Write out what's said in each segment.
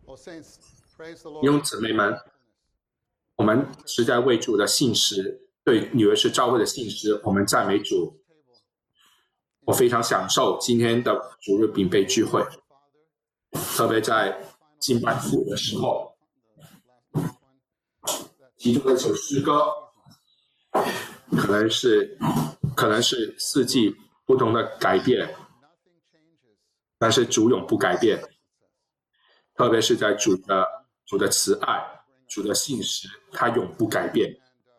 弟兄姊妹们，我们实在为主的信实，对纽约市教会的信实，我们赞美主。我非常享受今天的主日饼杯聚会，特别在敬拜父的时候，其中的一首诗歌，可能是四季不同的改变，但是主永不改变。特别是在主的慈爱、主的信实，他永不改变。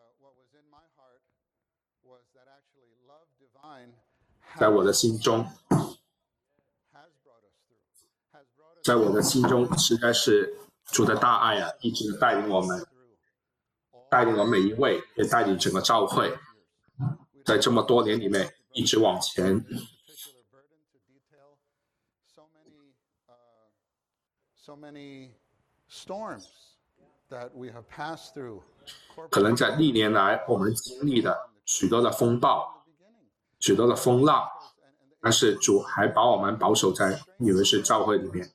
在我的心中，实在是主的大爱啊，一直带领我们，带领我们每一位，也带领整个教会，在这么多年里面一直往前。可能在历年来我们经历的许多的风暴，许多的风浪，但是主还把我们保守在纽约市教会里面。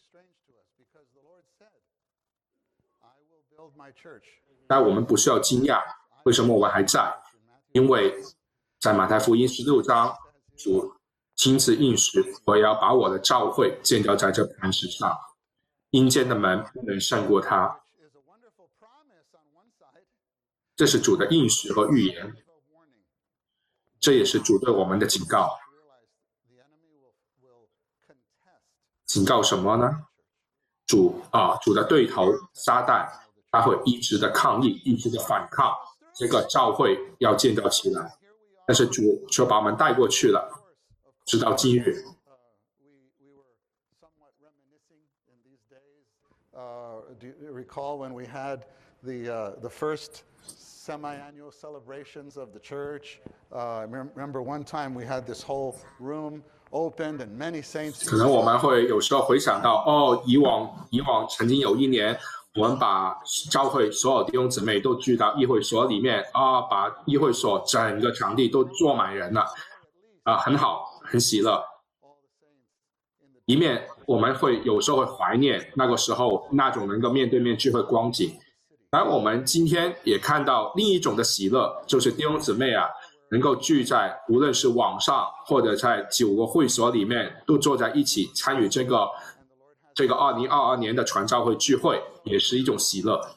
但我们不需要惊讶，为什么我们还在？因为在马太福音16章，主亲自应许，我要把我的教会建造在这磐石上，阴间的门不能胜过它。这是主的应许和预言，这也是主对我们的警告。警告什么呢？主的对头撒旦，他会一直的抗议，一直的反抗这个教会要建造起来，但是主却把我们带过去了，直到今日。 Do you recall when we had the first semi-annual celebrations of the church? I remember one time we had this whole room opened and many saints. 可能我们会有时候回想到，以往曾经有一年，我们把教会所有弟兄姊妹都聚到议会所里面把议会所整个场地都坐满人了，很好，很喜乐。一面我们会有时候会怀念那个时候那种能够面对面聚会光景，而我们今天也看到另一种的喜乐，就是弟兄姊妹能够聚在无论是网上或者在9个会所里面，都坐在一起参与这个2022年的传教会聚会，也是一种喜乐。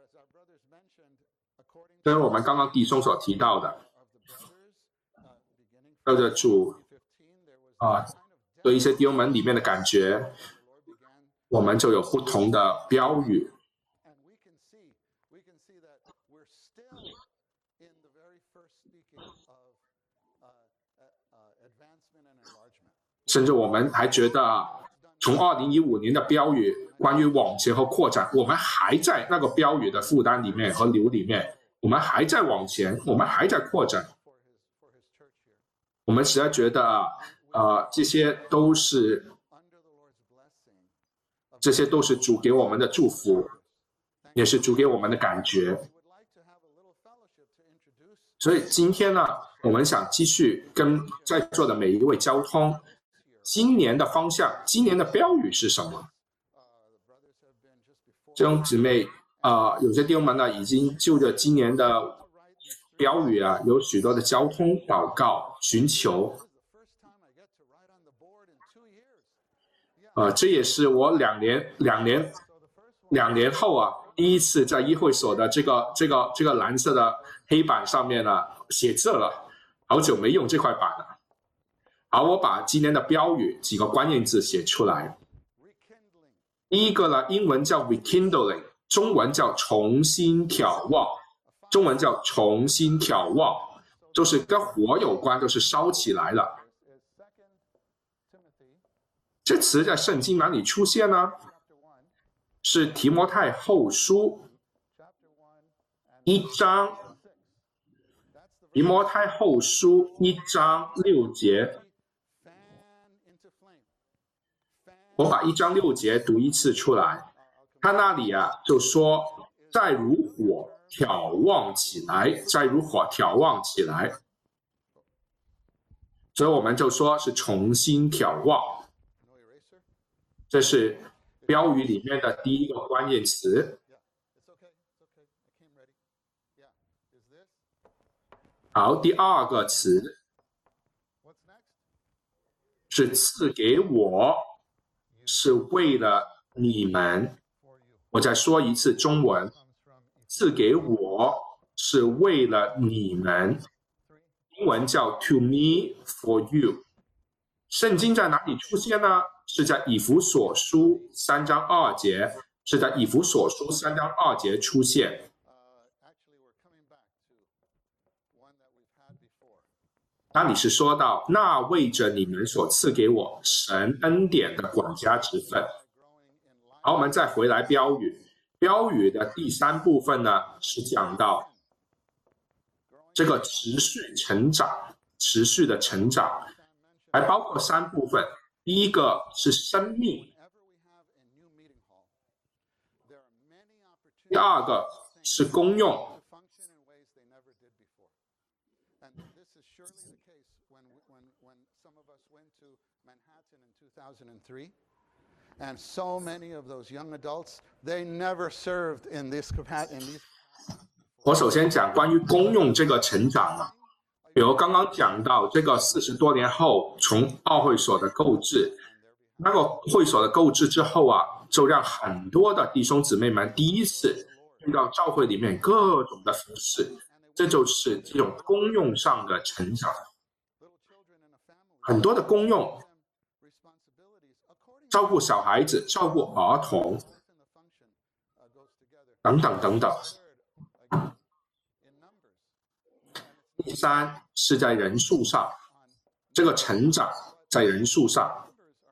这是我们刚刚弟兄所提到的，照着主对一些弟兄们里面的感觉，我们就有不同的标语。甚至我们还觉得，从2015年的标语关于往前和扩展，我们还在那个标语的负担里面和流里面，我们还在往前，我们还在扩展。我们实在觉得这些都是主给我们的祝福，也是主给我们的感觉。所以今天呢，我们想继续跟在座的每一位交通，今年的方向，今年的标语是什么？弟兄姊妹有些弟兄们呢，已经就着今年的标语有许多的交通祷告寻求。这也是我两年后第一次在议会所的这个蓝色的黑板上面写字了，好久没用这块板了。好，我把今年的标语几个关键字写出来。第一个呢，英文叫 rekindling， 中文叫重新挑旺，中文叫重新挑旺，就是跟火有关，都是烧起来了。这词在圣经哪里出现呢？是提摩太后书1章，提摩太后书1章6节。我把1章6节读一次出来，他那里就说，再如火挑旺起来，再如火挑旺起来。所以我们就说是重新挑旺。这是标语里面的第一个关键词。好，第二个词是赐给我，是为了你们。我再说一次中文，赐给我是为了你们。英文叫 To me for you。圣经在哪里出现呢？是在以弗所书3章2节，是在以弗所书3章2节出现。那里是说到那为着你们所赐给我神恩典的管家之分。好，我们再回来标语。标语的第3部分呢，是讲到这个持续成长，持续的成长，还包括3部分。第一个是生命，第二个是功用， And so many of those young adults, they never served in this capacity. 我首先讲关于功用这个成长啊，比如刚刚讲到这个40多年后，从奥会所的购置，那个会所的购置之后啊，就让很多的弟兄姊妹们第一次遇到教会里面各种的服事，这就是这种功用上的成长。很多的功用，照顾小孩子，照顾儿童，等等等等。第3是在人数上，这个成长在人数上，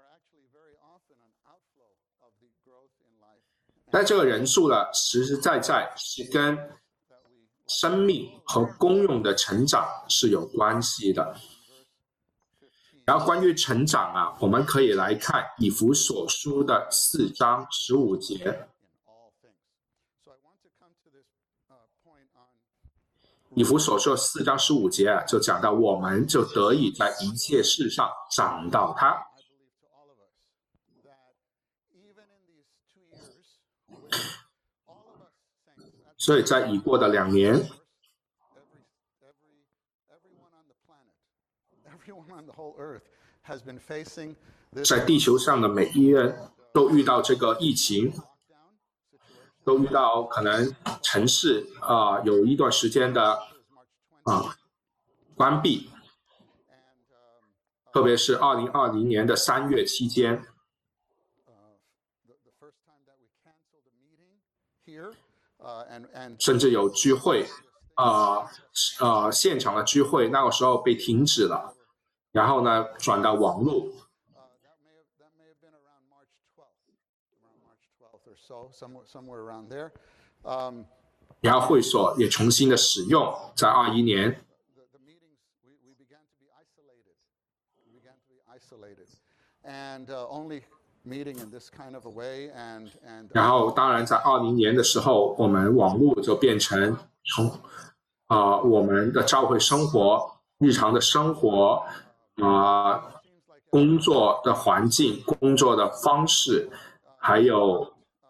但这个人数呢，实实在在是跟生命和功用的成长是有关系的。然后关于成长啊，我们可以来看以弗所书的4章15节。以弗所书4章15节啊，就讲到我们就得以在一切事上长到他。所以在已过的2年，在地球上的每一人都遇到这个疫情，都遇到可能城市有一段时间的关闭，特别是2020年的3月期间，甚至有聚会现场的聚会那个时候被停止了，然后呢转到网络。然后会所也重新的使用，在21年。然后当然在20年的时候，我们网络就变成从我们的教会生活、日常的生活工作的环境、工作的方式，还有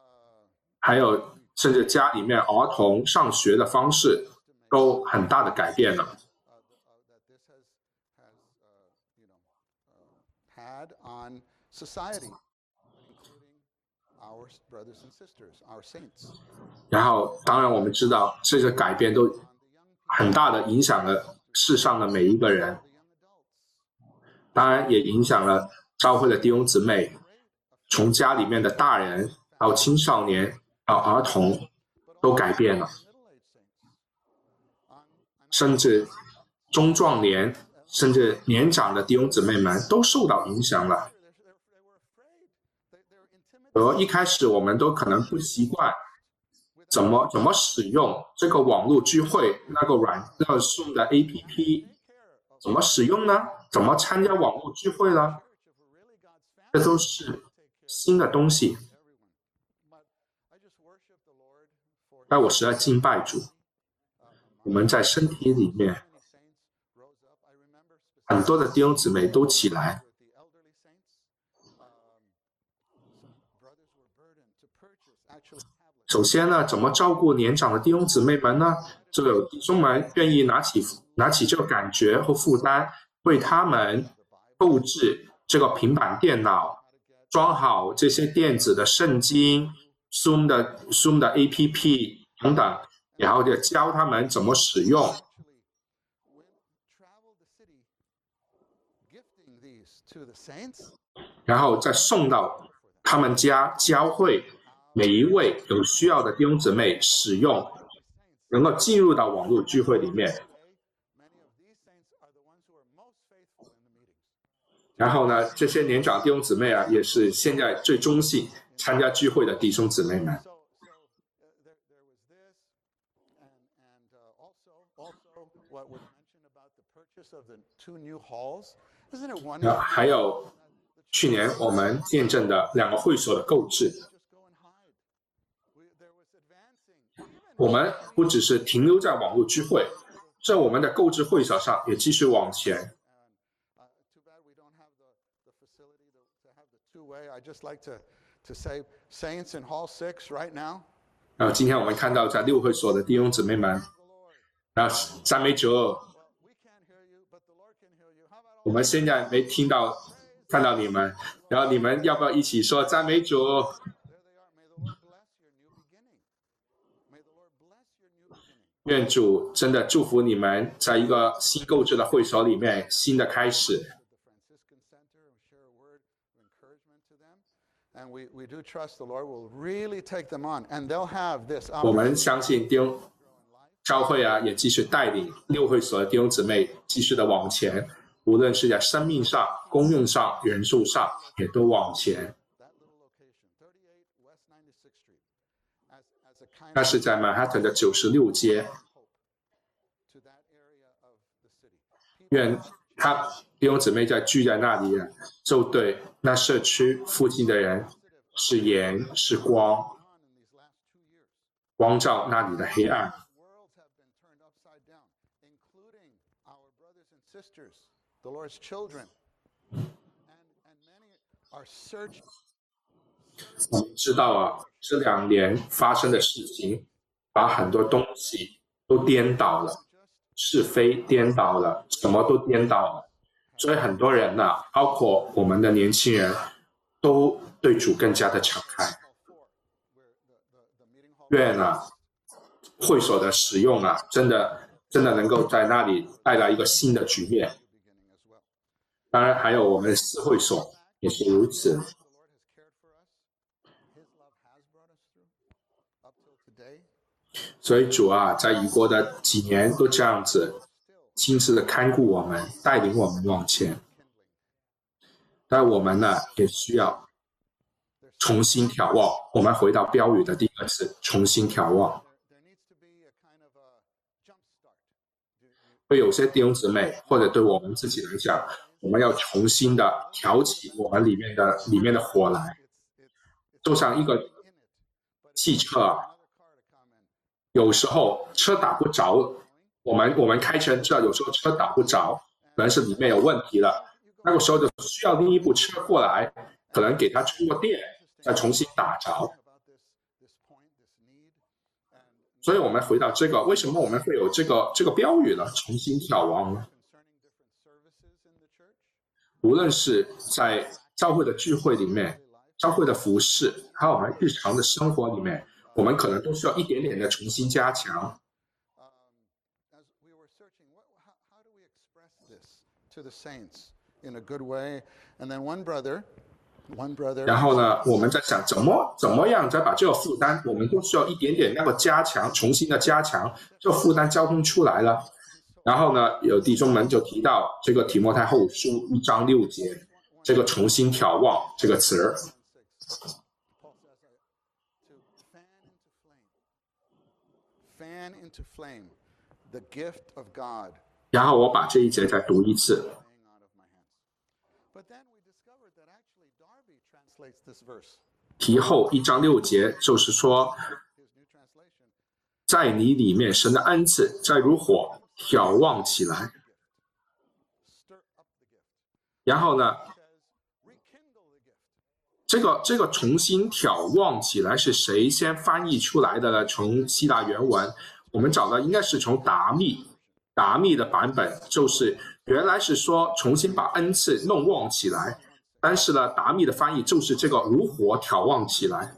甚至家里面儿童上学的方式都很大的改变了。然后当然我们知道这个改变都很大的影响了世上的每一个人，当然也影响了教会的弟兄姊妹，从家里面的大人到青少年到儿童都改变了，甚至中壮年甚至年长的弟兄姊妹们都受到影响了。而一开始我们都可能不习惯怎么使用这个网络聚会那个Zoom 的 APP， 怎么使用呢？怎么参加网络聚会呢？这都是新的东西。但我实在敬拜主，我们在身体里面很多的弟兄姊妹都起来， 首先呢，怎么照顾年长的弟兄姊妹们呢？就有弟兄们愿意拿起这个感觉和负担，为他们购置这个平板电脑，装好这些电子的圣经、Zoom 的 APP 等等，然后就教他们怎么使用。然后再送到他们家教会每一位有需要的弟兄姊妹使用，能够进入到网络聚会里面。然后呢，这些年长弟兄姊妹啊，也是现在最忠心参加聚会的弟兄姊妹们。还有去年我们见证的2个会所的购置，我们不只是停留在网络聚会，在我们的购置会所上也继续往前。然后今天我们看到在6会所的弟兄姊妹们，然后赞美主，我们现在没看到你们，然后你们要不要一起说赞美主？愿主真的祝福你们，在一个新购置的会所里面，新的开始。我们相信教会啊，也继续带领6会所的弟兄姊妹继续的往前，无论是在生命上、功用上、人数上，也都往前。那是在曼哈顿的96街。愿弟兄姊妹在聚在那里，就对那社区附近的人是盐是光，光照那里的黑暗。我们知道啊，这2年发生的事情，把很多东西都颠倒了，是非颠倒了，什么都颠倒了。所以很多人呢，包括我们的年轻人，都对主更加的敞开。愿啊，会所的使用啊，真的能够在那里带来一个新的局面。当然，还有我们的4会所也是如此。所以主啊，在已过的几年都这样子亲自的看顾我们，带领我们往前。但我们呢，也需要重新眺望。我们回到标语的第2个字，重新眺望。对有些弟兄姊妹，或者对我们自己来讲，我们要重新的挑起我们里面的火来，就像一个汽车啊，有时候车打不着，我们开车知道，有时候车打不着，可能是里面有问题了，那个时候就需要另一部车过来，可能给它充个电，再重新打着。所以我们回到这个，为什么我们会有这个标语呢？重新眺望呢？无论是在教会的聚会里面，教会的服事，还有我们日常的生活里面，我们可能都需要一点点的重新加强。然后呢，我们在想怎么样再把这个负担，我们都需要一点点那个加强，重新的加强，这个负担交通出来了。然后呢，有弟兄们就提到这个提摩太后书1章6节，这个重新眺望这个词儿。然后我把这一节再读一次。提后1章6节就是说，在你里面神的恩赐在如火眺望起来。然后呢， 这个重新挑旺起来是谁先翻译出来的呢？从希腊原文，我们找到应该是从达密的版本，就是原来是说重新把恩赐弄旺起来，但是呢，达密的翻译就是这个如火挑旺起来。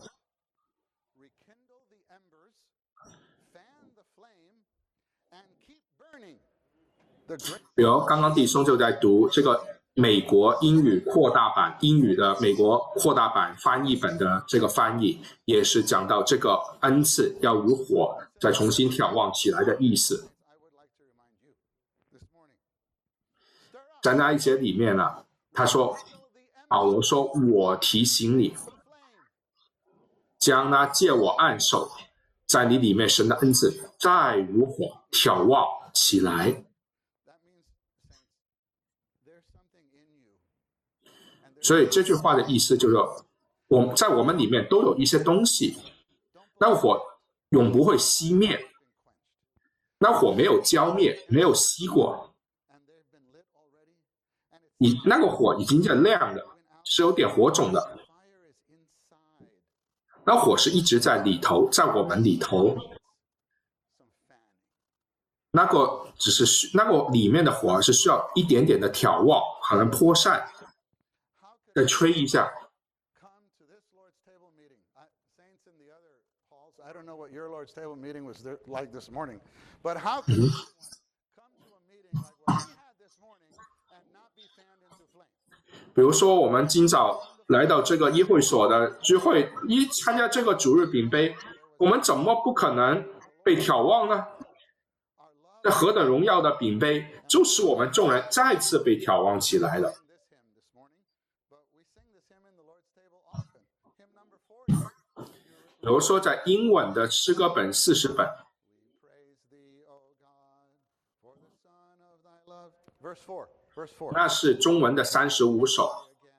比如刚刚弟兄就在读这个美国英语扩大版，英语的美国扩大版翻译本的这个翻译，也是讲到这个恩赐要如火再重新挑旺起来的意思。在那一节里面呢，他说，保罗说，我提醒你，将那借我按手在你里面神的恩赐再如火挑旺起来。所以这句话的意思就是说，在我们里面都有一些东西，那火永不会熄灭，那火没有浇灭，没有熄过，你那个火已经在亮的，是有点火种的，那火是一直在里头，在我们里头，那个只是那个里面的火是需要一点点的挑旺，可能泼扇，再吹一下。 I don't know what your Lord's table meeting was like this morning, but how can you come to a meeting like what we had this morning and not be fanned into flame? 比如说，我们今早来到这个议会所的聚会，参加这个主日饼杯，我们怎么不可能被挑旺呢？这何等荣耀的饼杯，就使我们众人再次被挑旺起来了。比如说，在英文的诗歌本40本，那是中文的35首。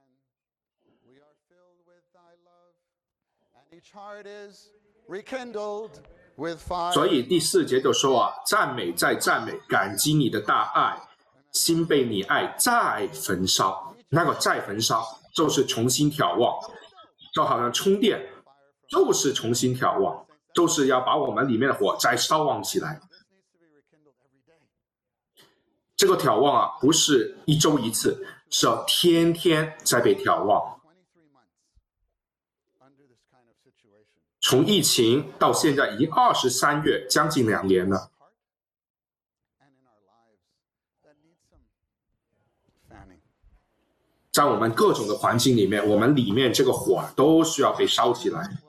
所以第4节就说啊，赞美再赞美，感激你的大爱，心被你爱再焚烧。那个再焚烧就是重新挑旺，就好像充电，就是重新挑旺，就是要把我们里面的火再烧旺起来。这个挑旺啊，不是一周一次，是要天天在被挑旺。从疫情到现在已经23月，将近2年了。在我们各种的环境里面，我们里面这个火都需要被烧起来。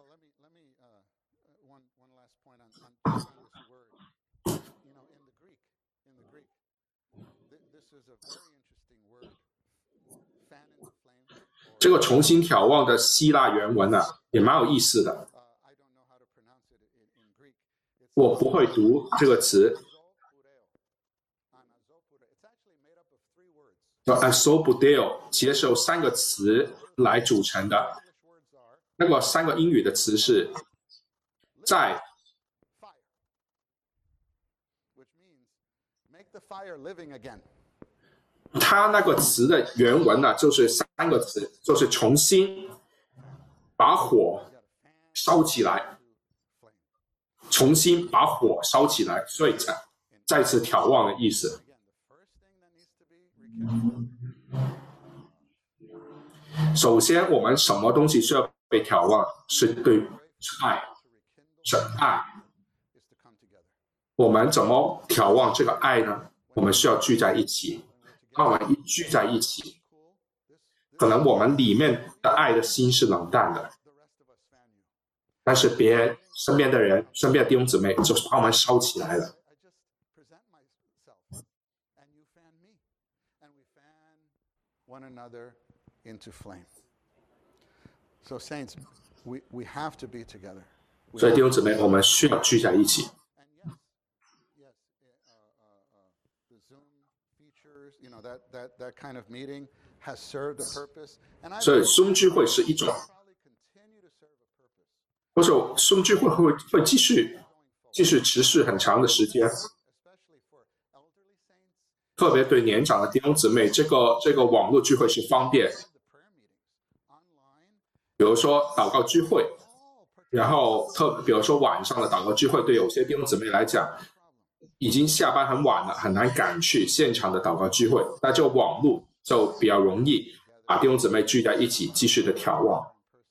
这个重新挑旺的希腊原文呢，也蛮有意思的。我不会读这个词，叫 asobudeo， 其实是由3个词来组成的。那个3个英语的词是在，它那个词的原文呢，就是3个词，就是重新把火烧起来，重新把火烧起来，所以再次挑旺的意思。首先，我们什么东西需要被挑旺？是爱，是爱。我们怎么挑旺这个爱呢？我们需要聚在一起。当我们一聚在一起，可能我们里面的爱的心是冷淡的，但是身边的人、身边的弟兄姊妹就把我们烧起来了。所以弟兄姊妹，我们需要聚在一起。所以Zoom聚会是一种，或者Zoom聚会会继续持续很长的时间，特别对年长的弟兄姊妹，这个网络聚会是方便。 比如说祷告聚会，然后比如说晚上的祷告聚会，对有些弟兄姊妹来讲，已经下班很晚了，很难赶去现场的祷告聚会，那就网络就比较容易把弟兄姊妹聚在一起，继续的眺望。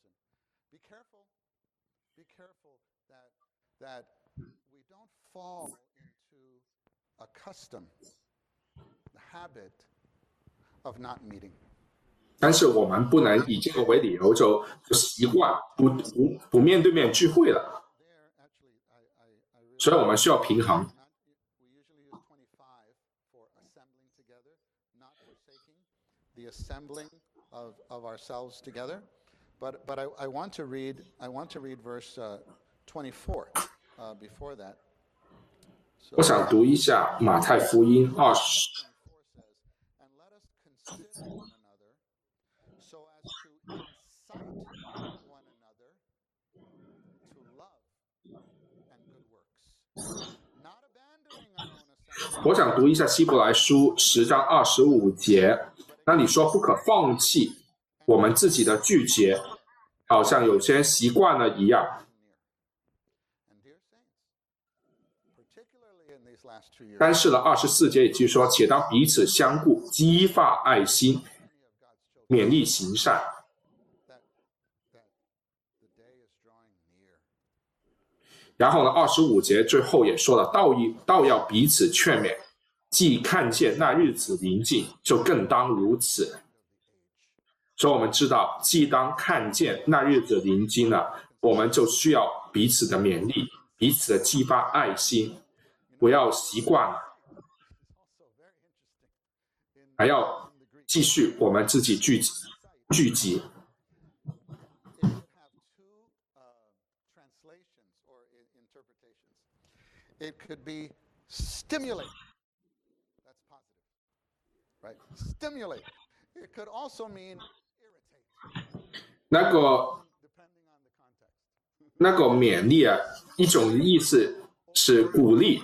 That we don't fall into a custom, the habit of not meeting. 但是我们不能以这个为理由就习惯不面对面聚会了，所以我们需要平衡。 The assembling of ourselves together, but I want to read verse 24 before that. 我想读一下马太福音20。 And let us consider one another, so as to incite one another to love and good works, not abandoning our own assembly. 我想读一下希伯来书10章25节，那里说不可放弃我们自己的聚集，好像有些人习惯了一样。但是呢，24节也就是说，且当彼此相顾，激发爱心，勉励行善。然后呢，25节最后也说了，倒要彼此劝勉，既看见那日子临近，就更当如此。所以我们知道，既当看见那日子临近了，我们就需要彼此的勉励，彼此的激发爱心，不要习惯了，还要继续我们自己聚集。 It could be stimulate. That's positive, right? Stimulate. It could also mean irritate. 那个勉励啊，一种意思是鼓励，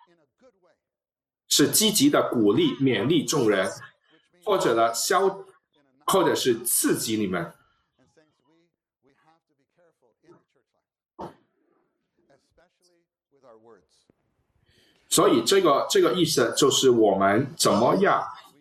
是积极的鼓励、勉励众人，或者呢或者是刺激你们。所以这个意思就是我们怎么样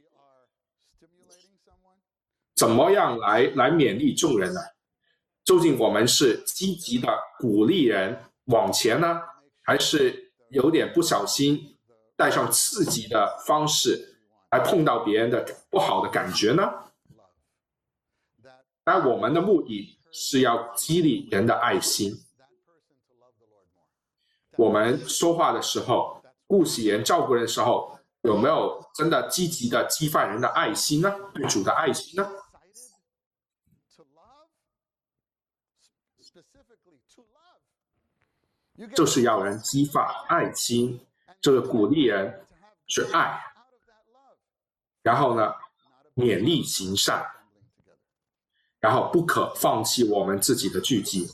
来勉励众人呢？究竟我们是积极的鼓励人往前呢，还是有点不小心带上刺激的方式来碰到别人的不好的感觉呢？但我们的目的是要激励人的爱心。我们说话的时候，顾惜人、照顾人的时候，有没有真的积极的激发人的爱心呢？对主的爱心呢？就是要人激发爱心，这个鼓励人去爱，然后呢，勉励行善，然后不可放弃我们自己的聚集。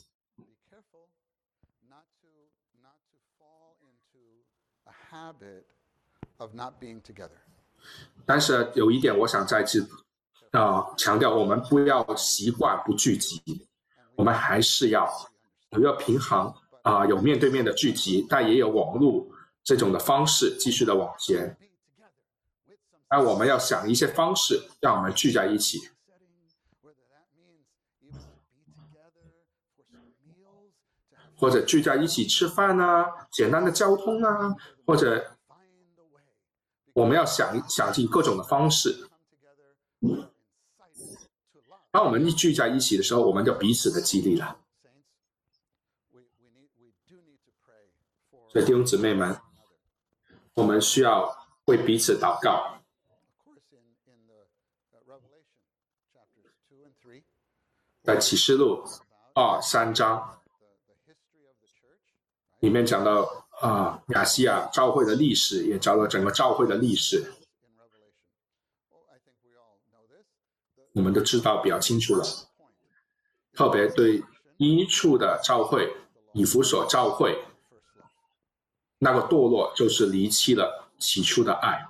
但是有一点，我想再次强调，我们不要习惯不聚集，我们还是要有一个平衡有面对面的聚集，但也有网络这种的方式继续的往前。但我们要想一些方式，让我们聚在一起，或者聚在一起吃饭啊，简单的交通啊，或者我们要想尽各种的方式。当我们一聚在一起的时候，我们就彼此的激励了。所以弟兄姊妹们，我们需要为彼此祷告。在启示录3章里面讲到亚细亚教会的历史，也讲到整个教会的历史，我们都知道比较清楚了。特别对一处的教会，以弗所教会，那个堕落就是离弃了起初的爱，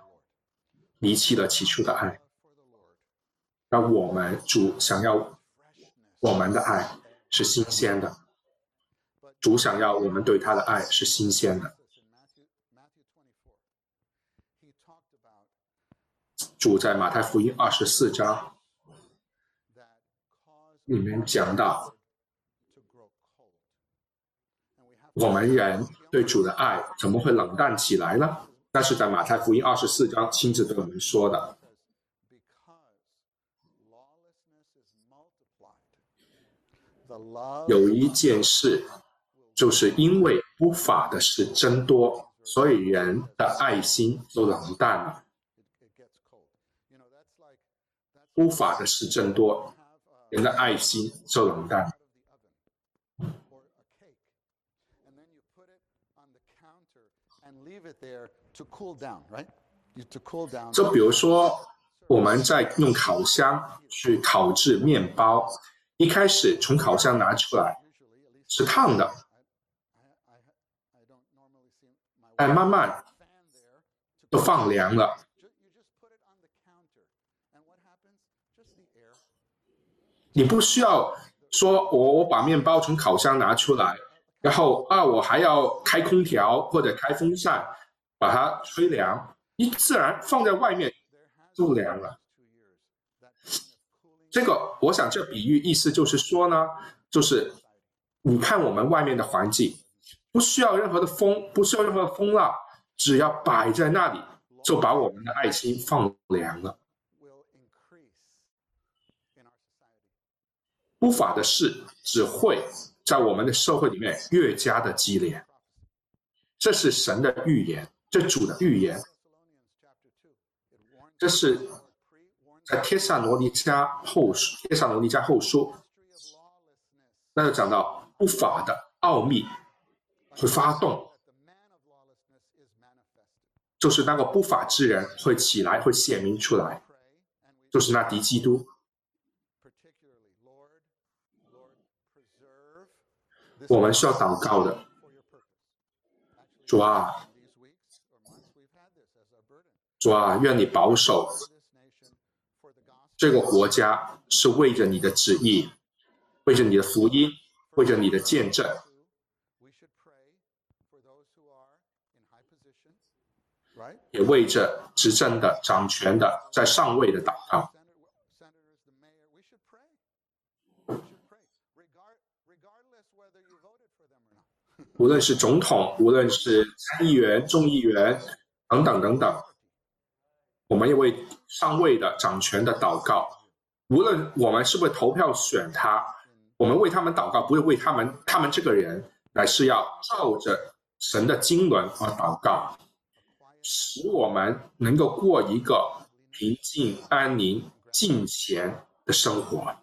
离弃了起初的爱。那我们主想要我们的爱是新鲜的，主想要我们对他的爱是新鲜的。主在马太福音24章里面讲到，我们人对主的爱怎么会冷淡起来呢？但是在马太福音24章亲自对我们说的，有一件事，就是因为不法的事增多，所以人的爱心就冷淡了。不法的事增多，人的爱心就冷淡。就比如说，我们在用烤箱去烤制面包，一开始从烤箱拿出来是烫的，慢慢都放凉了。你不需要说我把面包从烤箱拿出来，然后我还要开空调或者开风扇把它吹凉，你自然放在外面就凉了。这个我想这比喻意思就是说呢，就是你看我们外面的环境，不需要任何的风，不需要任何的风浪，只要摆在那里，就把我们的爱心放凉了。不法的事只会在我们的社会里面越加的激烈，这是神的预言，这主的预言，这是在帖撒罗尼迦后书，那就讲到不法的奥秘会发动，就是那个不法之人会起来，会显明出来，就是那敌基督。我们需要祷告的，主啊，愿你保守这个国家，是为着你的旨意，为着你的福音，为着你的见证，也为着执政的、掌权的、在上位的祷告。无论是总统，无论是参议员、众议员等等等等，我们也为上位的、掌权的祷告。无论我们是不是投票选他，我们为他们祷告，不是为他们这个人，乃是要照着神的经纶而祷告，使我们能够过一个平静、安宁、敬虔的生活。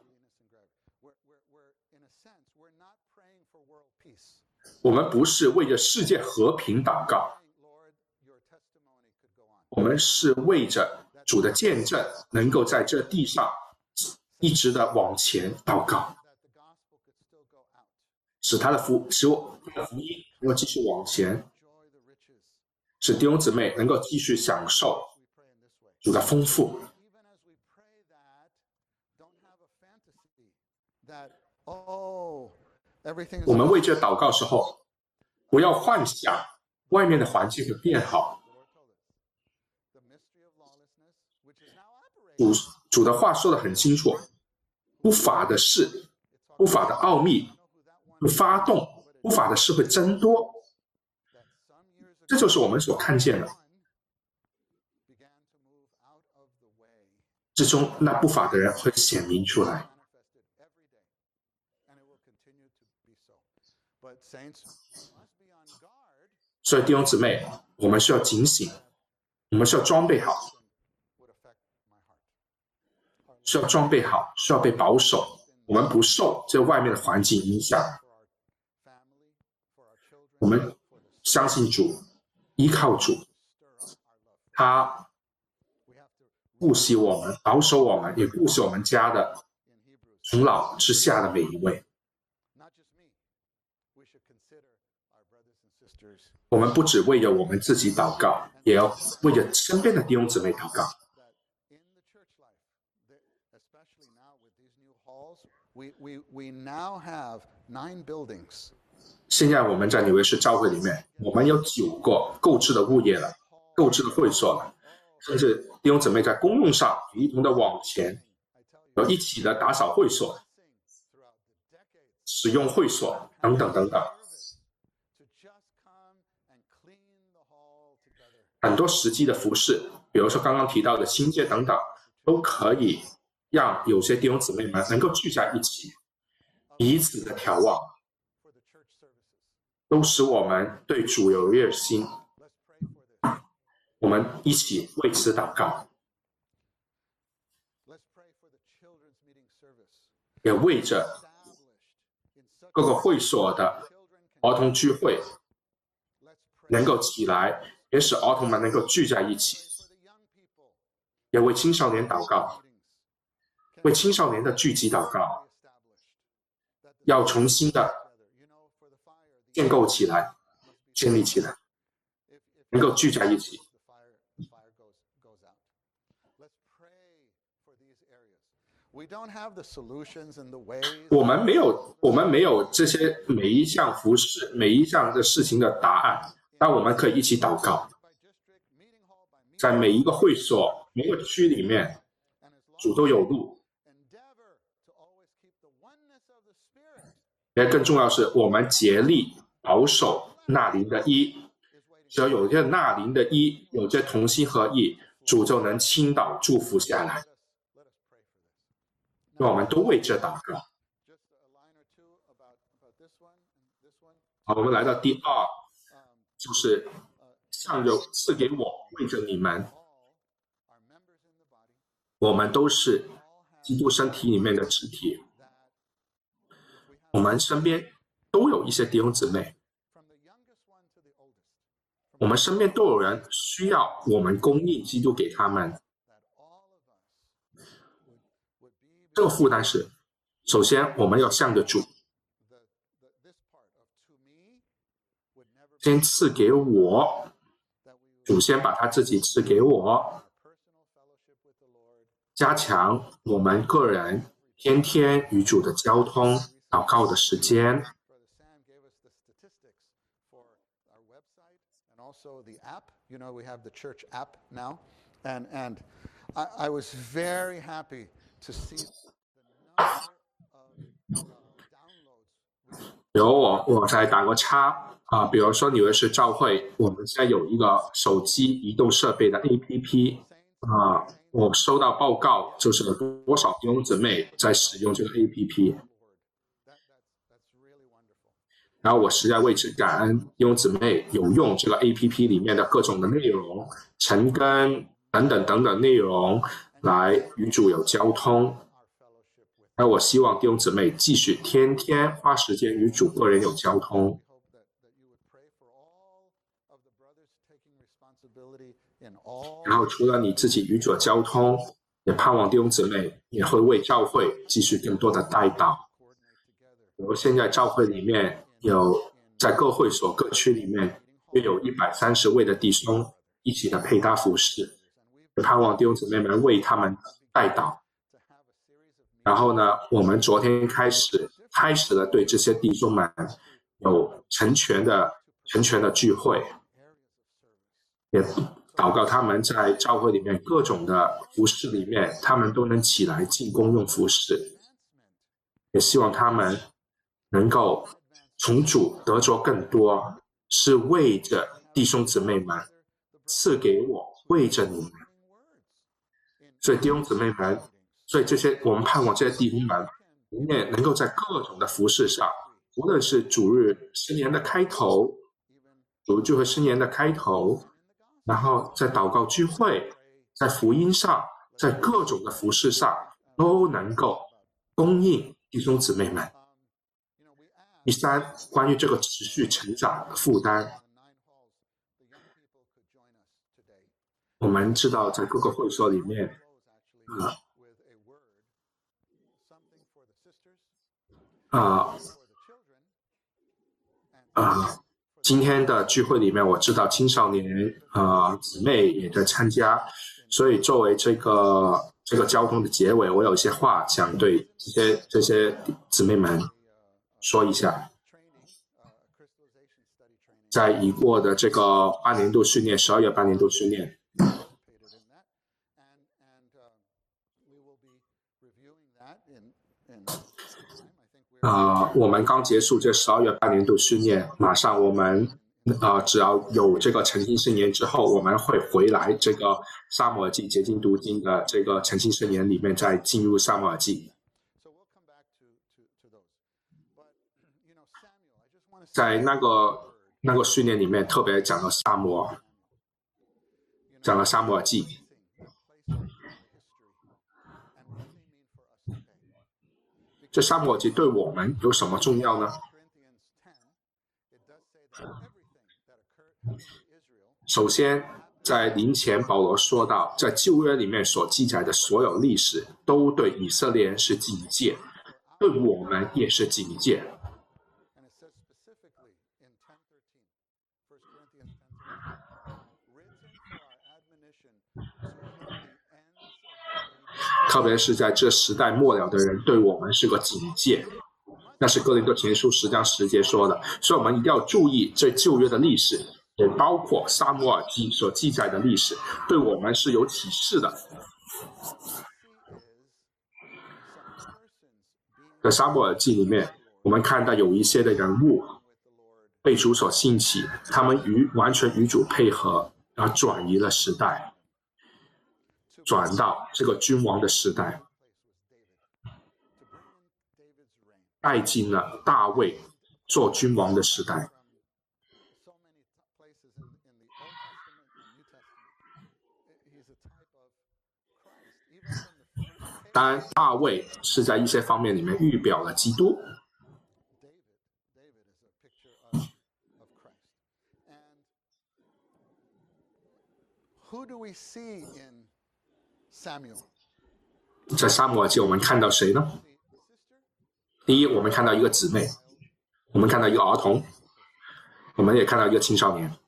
我们不是为着世界和平祷告，我们是为着主的见证能够在这地上一直的往前祷告，使他的福音能够继续往前，使弟兄姊妹能够继续享受主的丰富。我们为这祷告的时候，不要幻想外面的环境会变好。主的话说得很清楚，不法的事、不法的奥秘会发动，不法的事会增多，这就是我们所看见的。之中那不法的人会显明出来。所以弟兄姊妹，我们需要警醒，我们需要装备好，需要被保守，我们不受这外面的环境影响。我们相信主，依靠主，他顾惜我们，保守我们，也顾惜我们家的从老之下的每一位。我们不只为着我们自己祷告，也要为着身边的弟兄姊妹祷告。 We now have 9 buildings. 现在我们在纽约市教会里面，我们有9个购置的物业了，购置的会所了，甚至弟兄姊妹在公用上一同的往前，有一起的打扫会所，使用会所等等等等，很多实际的服饰，比如说刚刚提到的新街等等，都可以让有些弟兄姊妹们能够聚在一起，彼此的眺望，都使我们对主有热心。我们一起为此祷告，也为着各个会所的儿童聚会能够起来，也使儿童们能够聚在一起，也为青少年祷告，为青少年的聚集祷告，要重新的建构起来，建立起来，能够聚在一起。我们没有这些每一项服饰、每一项的事情的答案，但我们可以一起祷告，在每一个会所、每个区里面，主都有路。也更重要的是，我们竭力保守那灵的一，只要有这那灵的一，有这同心合意，主就能倾倒祝福下来。让我们都为这祷告。好，我们来到第2，就是上有赐给我，为着你们，我们都是基督身体里面的肢体，我们身边都有一些弟兄姊妹，我们身边都有人需要我们供应基督给他们。这个负担是，首先我们要向着主，先赐给我，主先把他自己赐给我，加强我们个人天天与主的交通、祷告的时间。 I was very happy to see 比如我再打个叉比如说纽约市教会，我们现在有一个手机移动设备的 APP 我收到报告，就是有多少弟兄姊妹在使用这个 APP， 然后我实在为此感恩弟兄姊妹有用这个 APP 里面的各种的内容、晨更等等等等内容来与主有交通。那我希望弟兄姊妹继续天天花时间与主个人有交通。然后除了你自己与主交通，也盼望弟兄姊妹也会为教会继续更多的带祷。比如现在教会里面有在各会所各区里面约有130位的弟兄一起的配搭服侍，也盼望弟兄姊妹们为他们带祷。然后呢，我们昨天开始了对这些弟兄们有成全的聚会，也祷告他们在教会里面各种的服事里面，他们都能起来进公用服事，也希望他们能够从主得着更多，是为着弟兄姊妹们赐给我，为着你们。所以弟兄姊妹们，所以这些我们盼望这些弟兄们里面能够在各种的服事上，无论是主日新年的开头，主聚会新年的开头，然后在祷告聚会，在福音上，在各种的服事上都能够供应弟兄姊妹们。第三，关于这个持续成长的负担，我们知道在各个会所里面今天的聚会里面，我知道青少年姊妹也在参加，所以作为这个这个交通的结尾，我有一些话想对这些姊妹们说一下。在已过的这个半年度训练，12月半年度训练，我们刚结束这12月半年度训练，马上我们只要有这个诚心圣言之后，我们会回来这个撒母耳记结晶读经的这个诚心圣言里面，再进入撒母耳记。在那个训练里面特别讲了撒母耳，讲了撒母耳记。这撒母耳记对我们有什么重要呢？首先，在临前保罗说到，在旧约里面所记载的所有历史都对以色列人是警戒，对我们也是警戒。特别是在这时代末了的人，对我们是个警戒。那是哥林多前书10章10节说的，所以我们一定要注意这旧约的历史，也包括撒母耳记所记载的历史，对我们是有启示的。在撒母耳记里面，我们看到有一些的人物被主所兴起，他们完全与主配合，然后转移了时代，转到这个君王的时代，带进了大卫做君王的时代。当然，大卫是在一些方面里面预表了基督。在撒母耳记，我们看到谁呢？第一，我们看到一个姊妹，我们看到一个儿童，我们也看到一个青少年，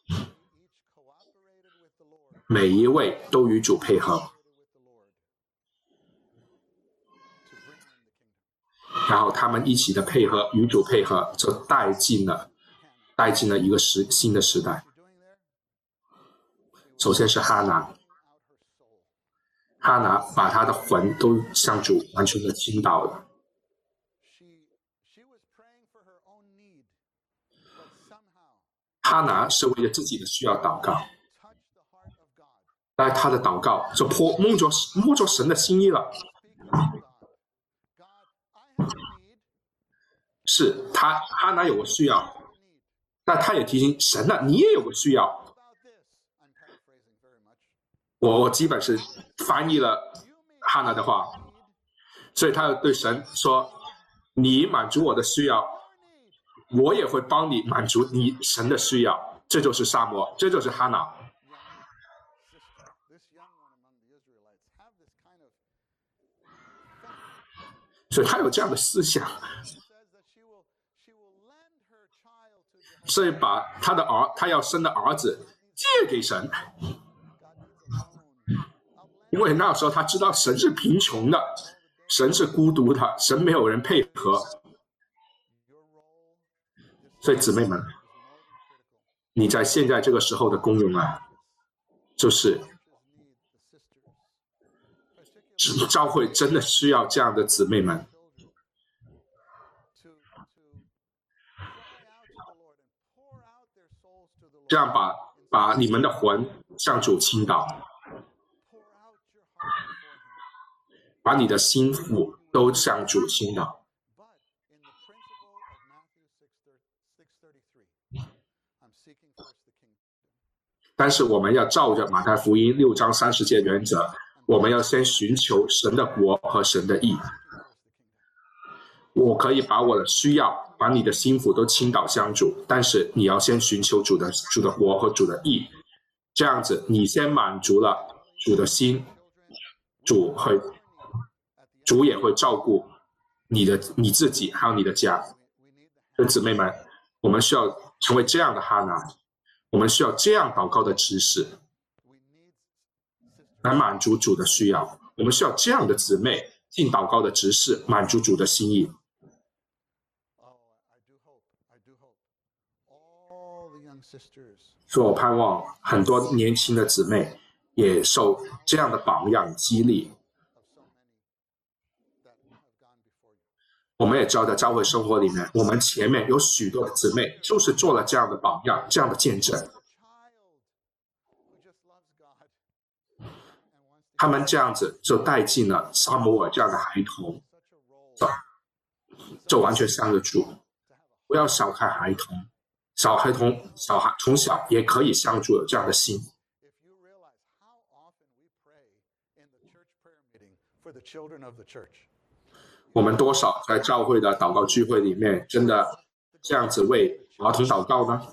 每一位都与主配合，然后他们一起的配合，与主配合，就带进了一个新的时代。首先是哈拿，把他的魂都向主完全的倾倒了。哈拿是为了自己的需要祷告，但他的祷告就摸着神的心意了。是哈拿有个需要，但他也提醒神啊，你也有个需要。我基本是翻译了哈拿的话，所以他要对神说：“你满足我的需要，我也会帮你满足你神的需要。”这就是撒母耳，这就是哈拿。所以他有这样的思想，所以把他要生的儿子借给神。因为那时候他知道神是贫穷的，神是孤独的，神没有人配合。所以姊妹们，你在现在这个时候的功用啊，就是教会真的需要这样的姊妹们，这样把你们的魂向主倾倒，把你的心腹都向主倾倒。但是我们要照着马太福音6章30节原则，我们要先寻求神的国和神的义。我可以把我的需要，把你的心腹都倾倒向主，但是你要先寻求主的国和主的义，这样子你先满足了主的心，主也会照顾你自己还有你的家。所以姊妹们，我们需要成为这样的哈拿，我们需要这样祷告的知识来满足主的需要。 我们需要这样的姊妹尽祷告的执事，满足主的心意。所以我盼望很多年轻的姊妹也受这样的榜样激励。我们也知道，在教会生活里面，我们前面有许多的姊妹就是做了这样的榜样，这样的见证。他们这样子就带进了撒母耳这样的孩童，就完全向着主。不要小看孩童，小孩从小也可以相助有这样的心。我们多少在教会的祷告聚会里面，真的这样子为儿童祷告呢？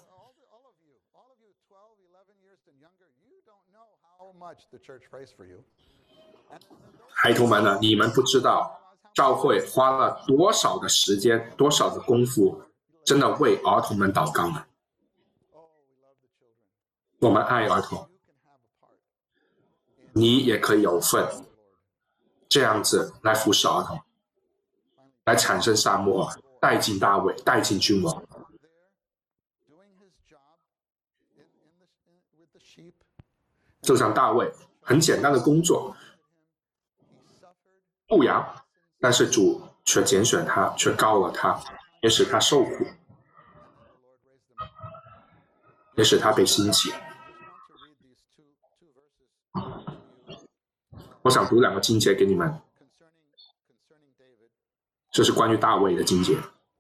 孩童们呢？你们不知道教会花了多少的时间，多少的功夫，真的为儿童们祷告呢？我们爱儿童，你也可以有份，这样子来服侍儿童，来产生撒母耳，带进大卫，带进君王。就像大卫很简单的工作，牧羊，但是主却拣选他，却膏了他，也使他受苦，也使他被兴起。我想读2个经节给你们，这是关于大卫的经节。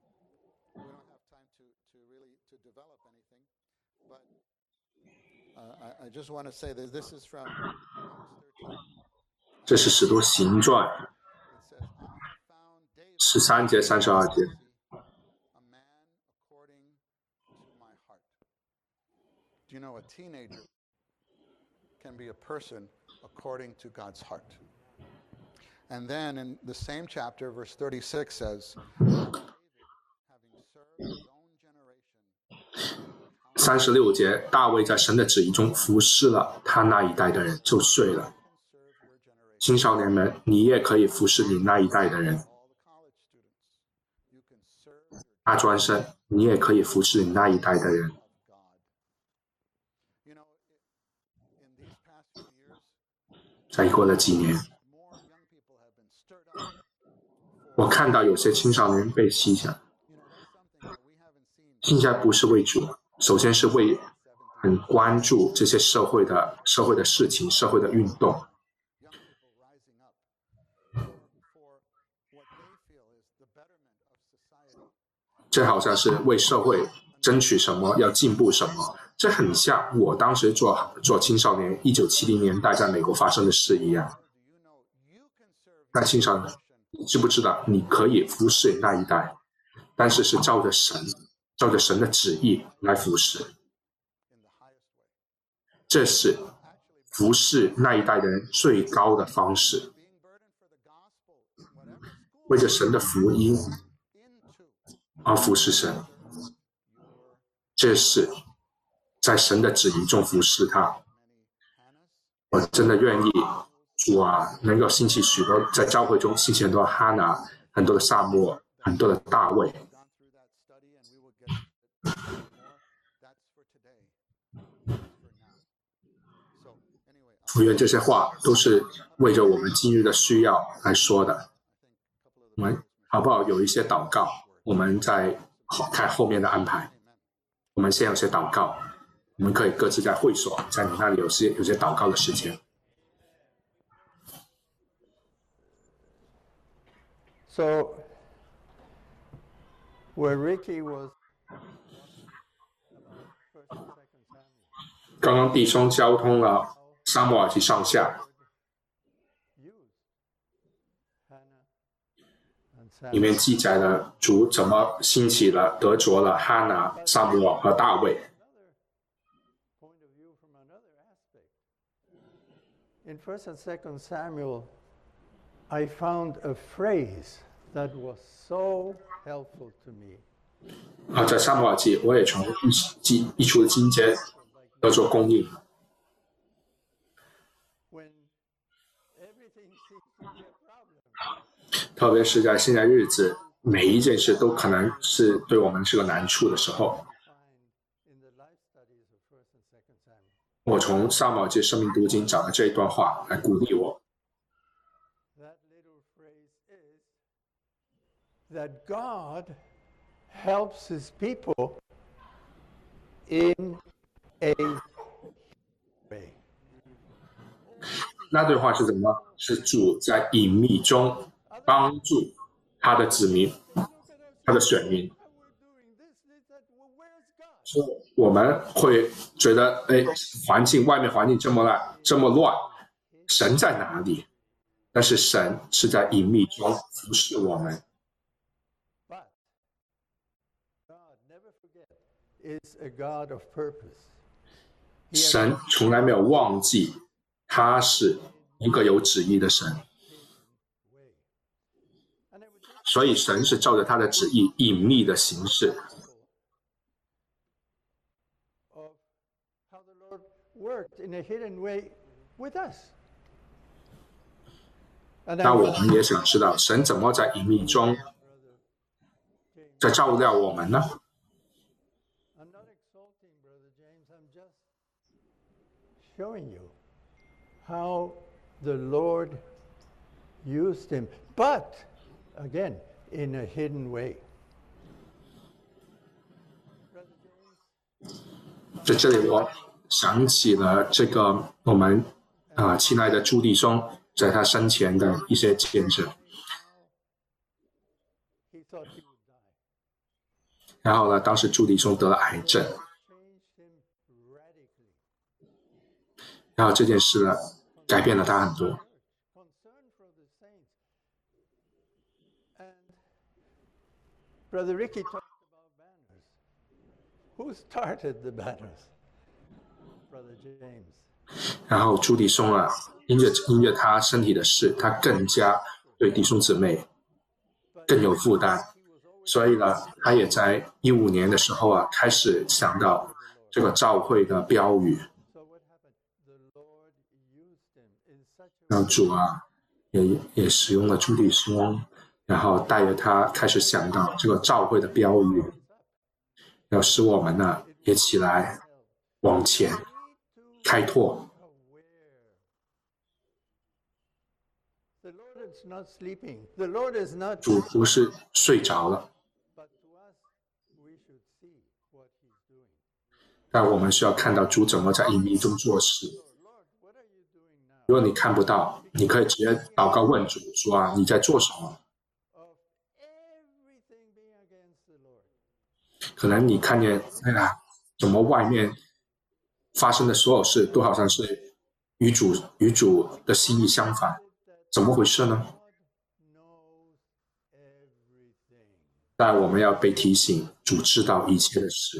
这是使徒行传13节32节。 Do you know a teenager can be a person according to God's heart? And then in the same chapter, verse 36 says, having served his own generation. 36节，大卫在神的旨意中服侍了他那一代的人，就睡了。青少年们，你也可以服侍你那一代的人。大专生，你也可以服侍你那一代的人。再过了几年，我看到有些青少年被吸起来，现在不是为主，首先是为很关注这些社会的事情、社会的运动。这好像是为社会争取什么，要进步什么。这很像我当时做青少年1970年代在美国发生的事一样。那青少年，你知不知道你可以服侍那一代，但是是照着神的旨意来服侍。这是服侍那一代的人最高的方式，为着神的福音而服侍神，这是在神的旨意中服侍他。我真的愿意主啊，能够兴起许多在教会中兴起很多的哈拿，很多的撒母耳，很多的大卫。我愿这些话都是为着我们今日的需要来说的。我们好不好有一些祷告？我们再看后面的安排。我们先有些祷告，我们可以各自在会所，在你那里有些祷告的时间。 So, where Ricky was, 刚刚弟兄交通了撒母耳记上下，里面记载了主怎么兴起了得着了哈拿、撒母耳和大卫。 In 1st and 2nd Samuel, I found a phrase that was so helpful to me. 在撒母耳记，我也从一处的经节得着供应。 When everything seems 特别是在现在日子，每一件事都可能是对我们是个难处的时候。我从撒母耳记生命读经找了这一段话来鼓励我。 That God helps his people in a way. 那句话是什么？是主在隐秘中帮助他的子民，他的选民。所以我们会觉得，外面环境这么乱，神在哪里？但是神是在隐秘中服侍我们。神从来没有忘记，他是一个有旨意的神，所以神是照着他的旨意隐秘的行事。那我们也想知道，神怎么在隐秘中在照料我们呢 ？Showing you how the Lord used him, but again, in a hidden way. 在这里我想起了这个我们亲爱的朱弟兄在他生前的一些见证。然后呢，当时朱弟兄得了癌症。然后这件事呢，改变了他很多。 Brother Ricky talked about banners. Who started the banners? Brother James. 然后朱弟兄啊，因着他身体的事，他更加对弟兄姊妹更有负担，所以呢，他也在2015年的时候啊，开始想到这个教会的标语。让主啊，也使用了朱弟兄，然后带着他开始想到这个教会的标语，要使我们呢也起来往前开拓。主不是睡着了，但我们需要看到主怎么在隐秘中做事。如果你看不到，你可以直接祷告问主说啊，你在做什么？可能你看见，怎么外面发生的所有事都好像是与主的心意相反，怎么回事呢？但我们要被提醒，主知道一切的事。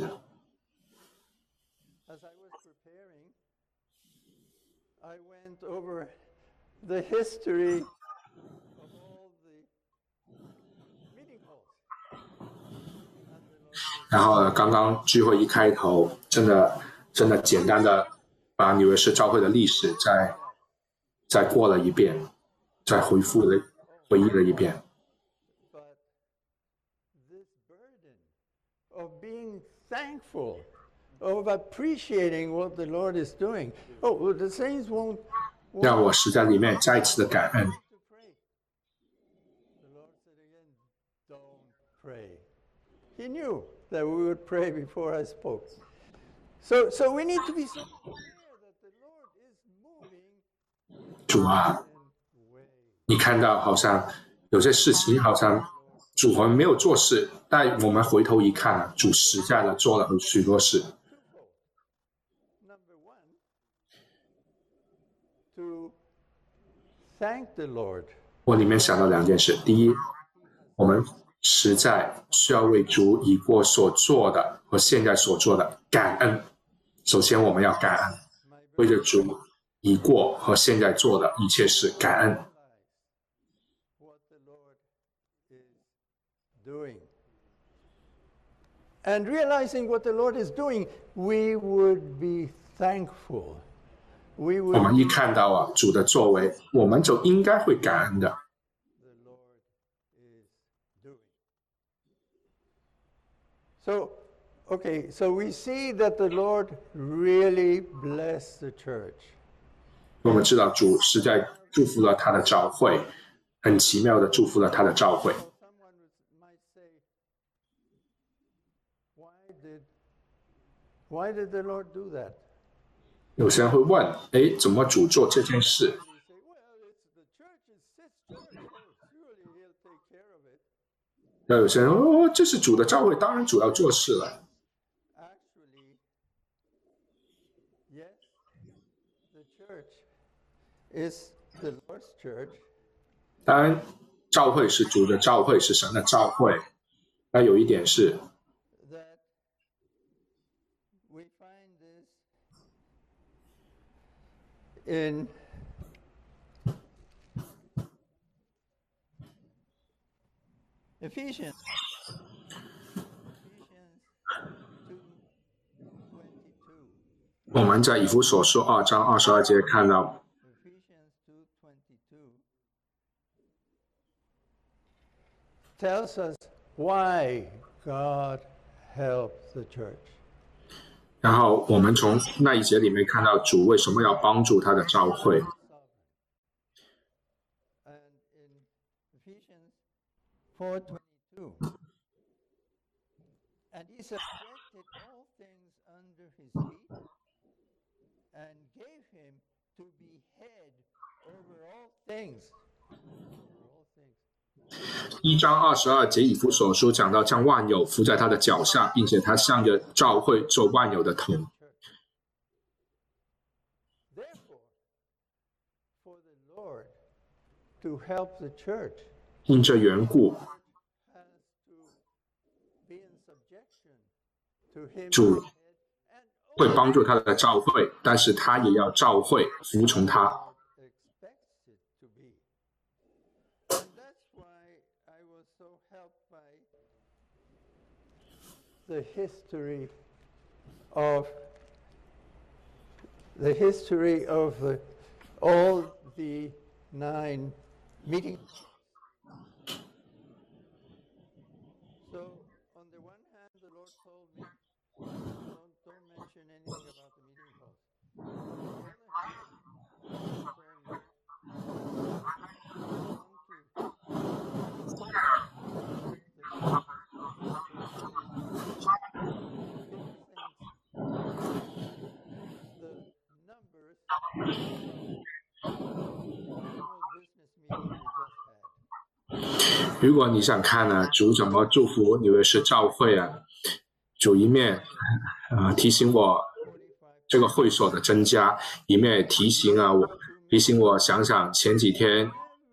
Over the history of all the meeting halls. 然后呢，刚刚聚会一开头，真的简单的把纽约市教会的历史再过了一遍，再回忆了一遍。 But this burden of being thankful, of appreciating what the Lord is doing. Oh, the saints won't. 让我实在里面再一次的感恩。 The Lord said again, don't pray. He knew that we would pray before I spoke. So we need to be so clear that the Lord is moving. 主啊，你看到好像有些事情好像主我们没有做事，但我们回头一看，主实在的做了许多事。 Thank the Lord. 我里面想到两件事，第一，我们实在需要为主已过所做的和现在所做的感恩。首先我们要感恩，为着主已过和现在做的一切事感恩。 What the Lord is doing. And realizing what the Lord is doing, we would be thankful. 我们一看到主的作为，我们就应该会感恩的。 So, okay, so we see that the Lord really blessed the church. 我们知道主是在祝福了他的教会，很奇妙的祝福了他的教会。 So someone might say, why did the Lord do that? 有些人会问，诶，怎么主做这件事？ You say, well, it's the church, it's his church, so surely he'll take care of it. 那有些人哦，这是主的教会，当然主要做事了。 Actually, yes, the church is the Lord's church. 当然，教会是主的教会，是神的教会。那有一点是， That we find this in Ephesians 2:22. 我们在以弗所书2章22节看到， Ephesians 2:22 tells us why God helped the church. 然后我们从那一节里面看到主为什么要帮助他的教会。 And in Ephesians 4:22, and he subjected all things under his feet and gave him to be head over all things. Over all things. 1章22节以弗所书讲到将万有伏在他的脚下，并且他向着教会做万有的头。 Therefore, for the Lord to help the church 因这缘故， has to be in subjection to him 主 and 会帮助他的教会，但是他也要教会服从他。 expects it to be. And that's why I was so helped by the history of all the 9 meetings. So on the one hand, the Lord told me, don't mention anything about the meeting house. On the other hand, the Lord told me, the numbers of the annual business meeting we just had. 如果你想看呢，主怎么祝福纽约市教会啊？主一面提醒我这个会所的增加，一面也提醒我想想前几天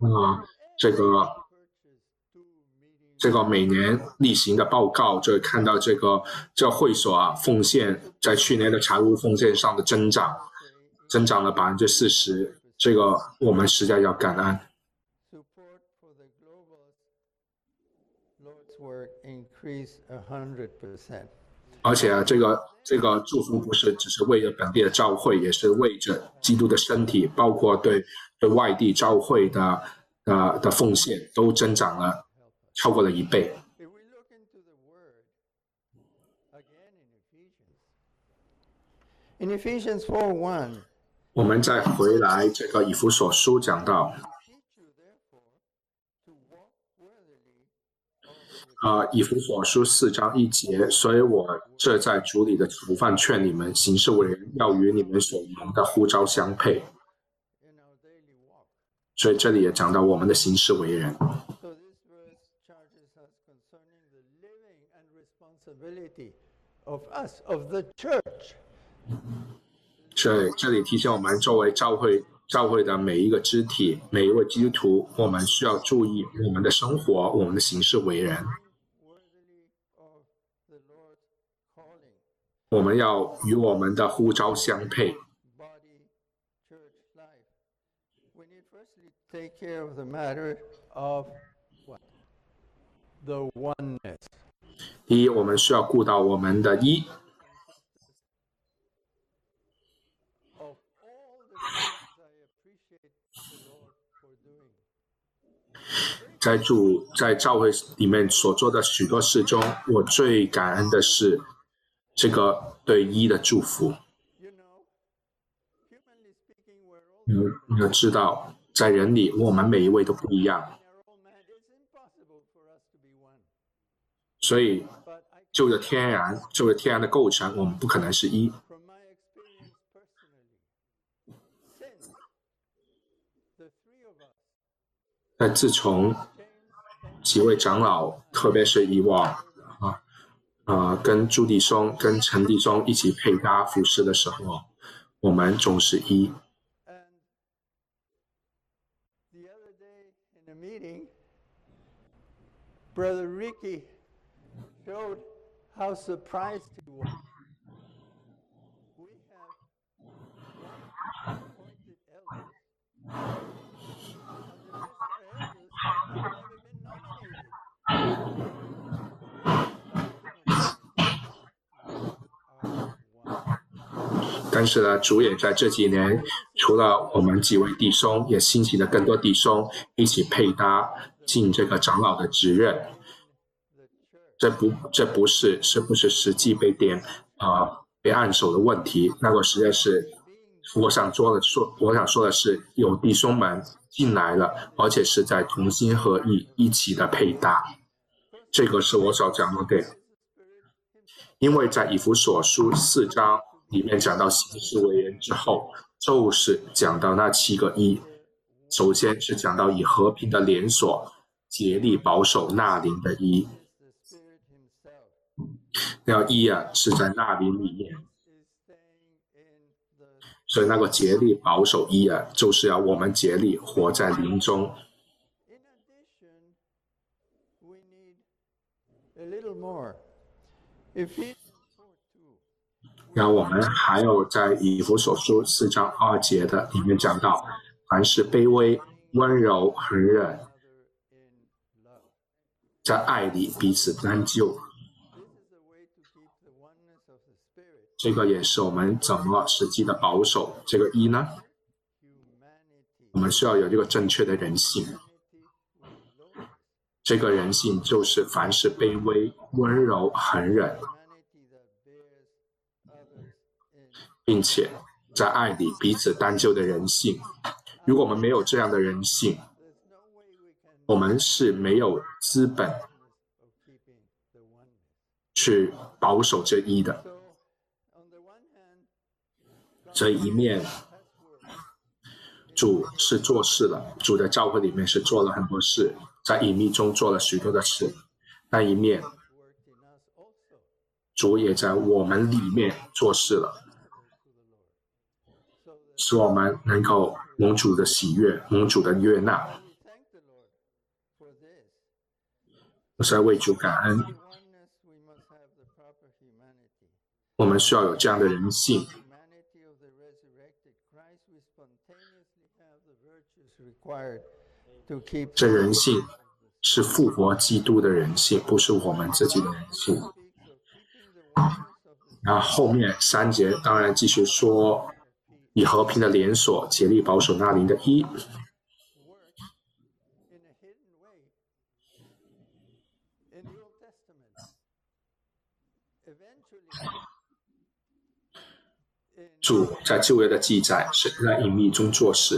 这个每年例行的报告，就看到这会所奉献在去年的财务奉献上的增长了40%，这个我们实在要感恩。 Support for the global Lord's work increased 100%. 而且这个祝福不是只是为了本地的教会，也是为着基督的身体，包括对外地教会的奉献都增长了，超过了1倍。 If we look into the Word again in Ephesians 4:1, 我们再回来这个以弗所书讲到， teach you therefore to walk worthily of the 以弗所书4章1节，所以我这在主里的囚犯劝你们，行事为人要与你们所蒙的呼召相配。 in our daily walk. 所以这里也讲到我们的行事为人。 So this verse charges us concerning the living and responsibility of us, of the church. 这里提醒我们，作为教会的每一个肢体，每一位基督徒，我们需要注意我们的生活，我们的行事为人。 Worthily of the Lord's calling. 我们要与我们的呼召相配。 Body, church life. We need firstly to take care of the matter of what? The oneness. 第一，我们需要顾到我们的一。 Of all the things I appreciate the Lord for doing, 在教会里面所做的许多事中，我最感恩的是这个对一的祝福。你要知道，在人里，我们每一位都不一样，所以就着天然的构成，我们不可能是一。但自从几位长老，特别是以往跟朱弟兄、跟陈弟兄一起配搭服侍的时候，我们总是一。 Brother Ricky showed how surprised he was. We have appointed elders. And the elders have never been nominated. 但是呢，主也在这几年，除了我们几位弟兄，也兴起了更多弟兄一起配搭进这个长老的职任。这不是实际被被按手的问题，那个实在是我想说的是，有弟兄们进来了，而且是在同心合意一起的配搭。这个是我所讲的对，因为在以弗所书4章里面讲到行事为人之后，就是讲到那7个一。首先是讲到以和平的连锁竭力保守纳灵的一。那一是在纳灵里面，所以那个竭力保守一就是要我们竭力活在灵中。然后我们还有在以弗所书4章2节的里面讲到，凡是卑微、温柔、恒忍，在爱里彼此担救。这个也是我们怎么实际的保守这个一呢？我们需要有这个正确的人性。这个人性就是凡是卑微、温柔、恒忍，并且在爱里彼此担救的人性。如果我们没有这样的人性，我们是没有资本去保守这一的。这一面主是做事了，主在教会里面是做了很多事，在隐秘中做了许多的事。那一面主也在我们里面做事了，使我们能够蒙主的喜悦，蒙主的悦纳。我是在为主感恩，我们需要有这样的人性。这人性是复活基督的人性，不是我们自己的人性。然后后面3节当然继续说，以和平的连锁竭力保守纳灵的一。主在旧约的记载是在隐秘中做事。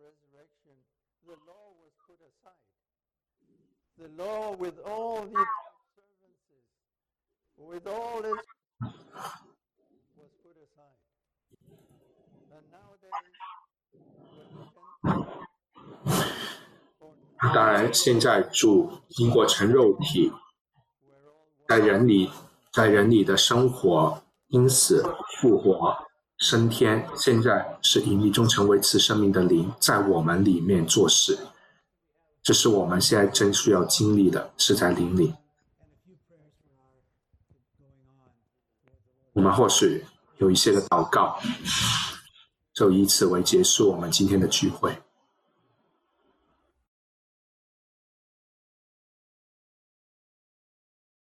With all the observances, with all its was put aside. And nowadays, 当然，现在主经过成肉体，在人里的生活，因死复活升天，现在是隐秘中成为赐生命的灵，在我们里面做事。这是我们现在真需要经历的，是在灵里。我们或许有一些的祷告，就以此为结束我们今天的聚会。